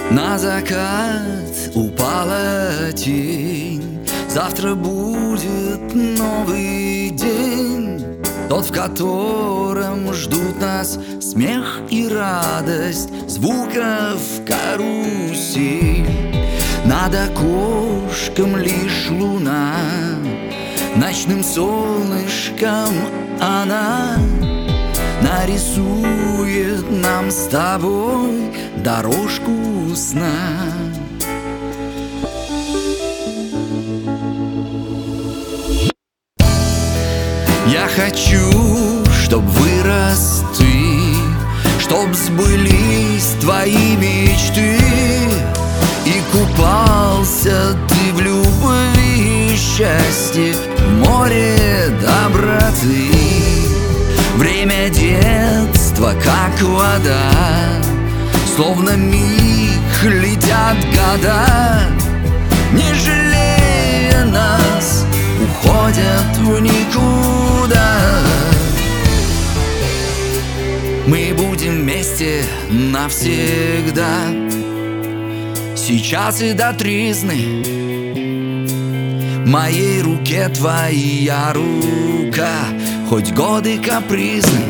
На закат упала тень, завтра будет новый день, тот, в котором ждут нас смех и радость, звуков карусель. Над окошком лишь луна, ночным солнышком она нарисует нам с тобой дорожку сна. Я хочу, чтоб вырос ты, чтоб сбылись твои мечты, и купался ты в любви и счастье, в море доброты. Время детства, как вода, словно миг летят года, не жалея нас, уходят в никуда. Мы будем вместе навсегда, сейчас и до тризны. В моей руке твоя рука, хоть годы капризны.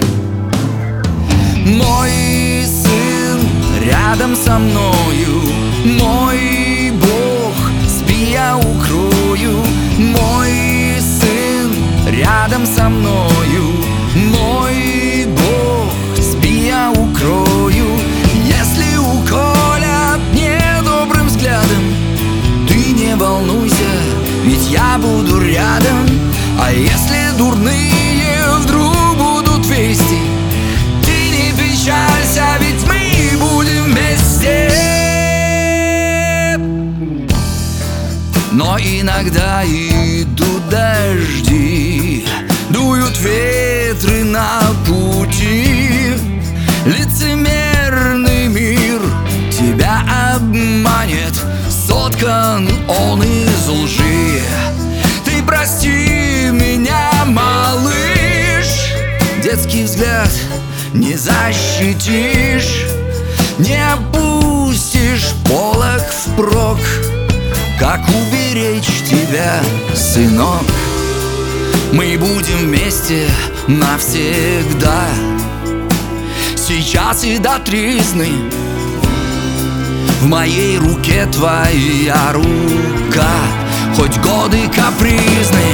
Мой сын рядом со мною, мой Бог, спи, я укрою. Мой сын рядом со мною, мой Бог, спи, я укрою. Если уколят недобрым взглядом, ты не волнуйся, ведь я буду рядом. А если дурные вдруг будут вести, ты не печалься, ведь мы будем вместе. Но иногда идут дожди, дуют ветры на пути. Лицемерный мир тебя обманет, соткан он из лжи. Ты прости меня, малыш, детский взгляд не защитишь, не опустишь полог впрок. Как уберечь тебя, сынок? Мы будем вместе навсегда, сейчас и до тризны. В моей руке твоя рука, хоть годы капризны.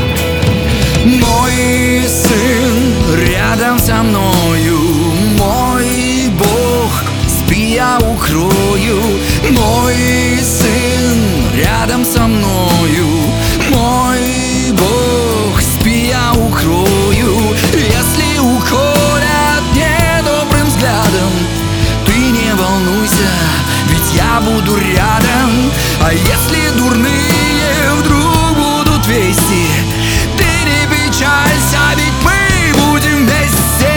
Мой сын рядом со мною, мой Бог, спи, я укрою. Мой сын рядом со мною, мой Бог, спи, я укрою. Если уколят недобрым взглядом, ты не волнуйся, ведь я буду рядом. А если дурные вдруг будут вести, ты не печалься, ведь мы будем вместе.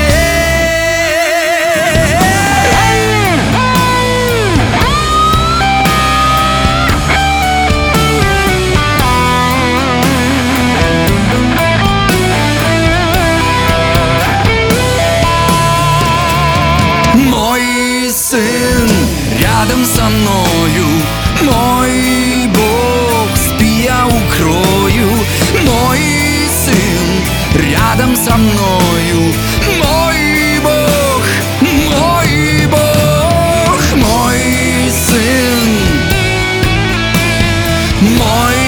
Мой сын рядом со мною, мой Бог, спи, я укрою. Мой сын рядом со мною, мой Бог, мой Бог, мой сын, мой